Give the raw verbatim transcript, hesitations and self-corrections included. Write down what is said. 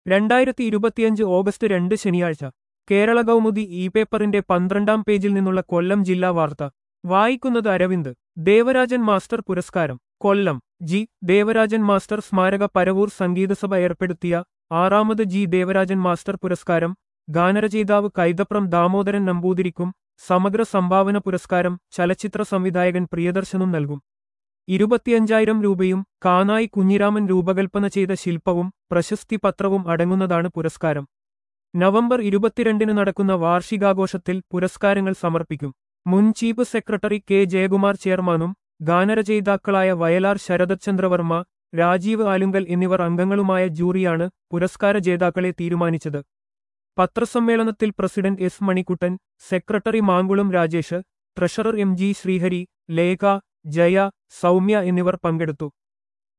രണ്ടായിരത്തി ഇരുപത്തിയഞ്ച് ഓഗസ്റ്റ് രണ്ട് ശനിയാഴ്ച കേരള കൗമുദി ഇ പേപ്പറിന്റെ പന്ത്രണ്ടാം പേജിൽ നിന്നുള്ള കൊല്ലം ജില്ലാ വാർത്ത വായിക്കുന്നത് അരവിന്ദ്. ദേവരാജൻ മാസ്റ്റർ പുരസ്കാരം കൊല്ലം. ജി ദേവരാജൻ മാസ്റ്റർ സ്മാരക പരവൂർ സംഗീതസഭ ഏർപ്പെടുത്തിയ ആറാമത് ജി ദേവരാജൻ മാസ്റ്റർ പുരസ്കാരം ഗാനരചയിതാവ് കൈതപ്രം ദാമോദരൻ നമ്പൂതിരിക്കും സമഗ്ര സംഭാവന പുരസ്കാരം ചലച്ചിത്ര സംവിധായകൻ പ്രിയദർശനും നൽകും. ഇരുപത്തിയഞ്ചായിരം രൂപയും കാനായി കുഞ്ഞിരാമൻ രൂപകൽപ്പന ചെയ്ത ശില്പവും പ്രശസ്തി പത്രവും അടങ്ങുന്നതാണ് പുരസ്കാരം. നവംബർ ഇരുപത്തിരണ്ടിന് നടക്കുന്ന വാർഷികാഘോഷത്തിൽ പുരസ്കാരങ്ങൾ സമർപ്പിക്കും. മുൻ ചീഫ് സെക്രട്ടറി കെ ജയകുമാർ ചെയർമാനും ഗാനരചയിതാക്കളായ വയലാർ ശരദചന്ദ്രവർമ്മ, രാജീവ് ആലുങ്കൽ എന്നിവർ അംഗങ്ങളുമായ ജൂറിയാണ് പുരസ്കാര ജേതാക്കളെ തീരുമാനിച്ചത്. പത്രസമ്മേളനത്തിൽ president S Manikuttan, secretary Mankulam Rajesh, treasurer M G Sreehari, Lekha, Jaya, Soumya എന്നിവർ പങ്കെടുത്തു.